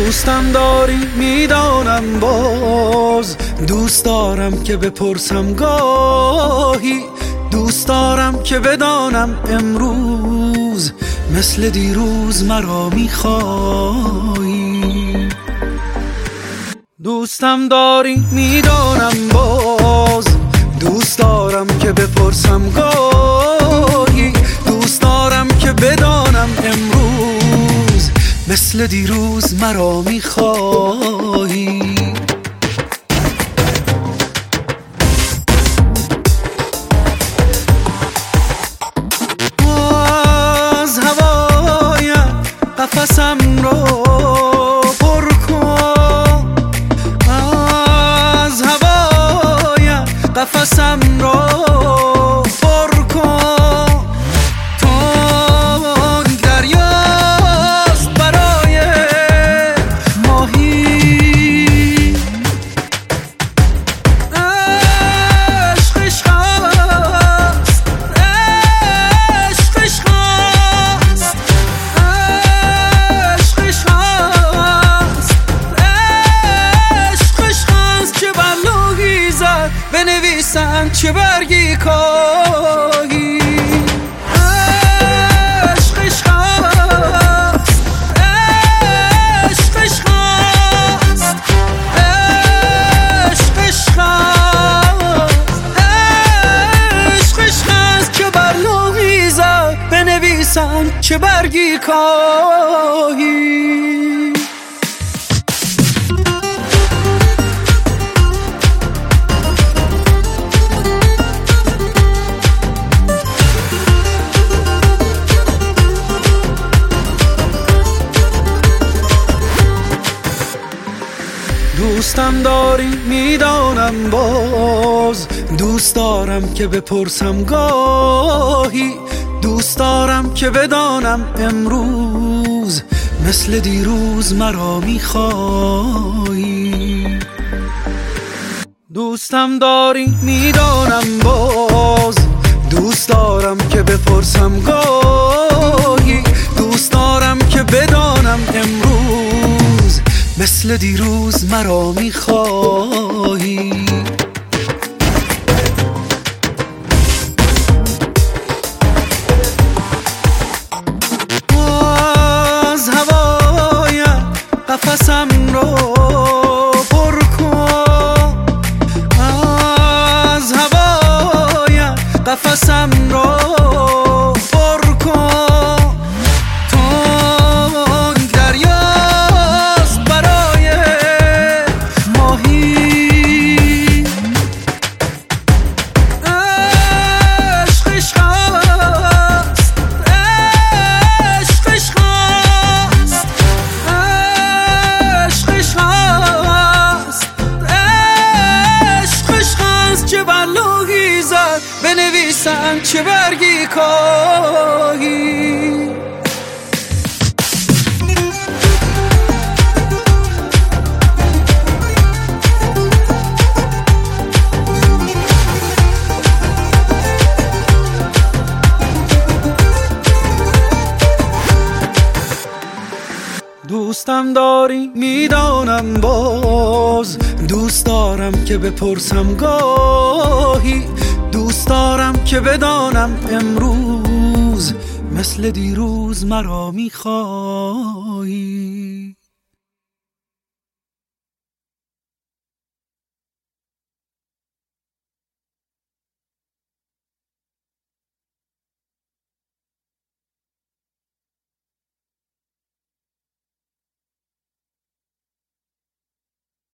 دوستم داری میدانم، باز دوست دارم که بپرسم گاهی، دوست دارم که بدانم امروز مثل دیروز مرا میخوایی. دوستم داری میدانم، باز دوست دارم که بپرسم گاهی، دوست دارم که بدانم امروز مثل دیروز مرا میخوایی. از هوایم قفسم رو پر کن، از هوایم قفسم رو پر کن، تنگ دریاست برای ماهی، عشقش هست، عشقش هست، عشقش هست، عشقش هست، چه بر لوحی زد بنویسن چه برگی کاهی. عشقش هست، عشقش هست، عشقش هست، عشقش هست، چه بر لوحی زد بنویسن چه برگی کاهی. دوستم داری میدانم، باز دوست دارم که بپرسم گاهی، دوست دارم که بدانم امروز مثل دیروز مرا میخوایی. دوستم داری میدانم، باز دوست دارم که بپرسم گاهی، دوست دارم که بدانم امروز مثل دیروز مرا میخوایی. از هوایم قفسم رو پر کن، از هوایم قفسم رو پر کن، تنگ دریاست برای ماهی، عشقش هست، عشقش هست، عشقش هست، عشقش هست، چه بر لوحی زد بنویسن چه برگی کاهی. دوستم داری میدانم، باز دوست دارم که بپرسم گاهی، دوست دارم که بدانم امروز مثل دیروز مرا میخوایی.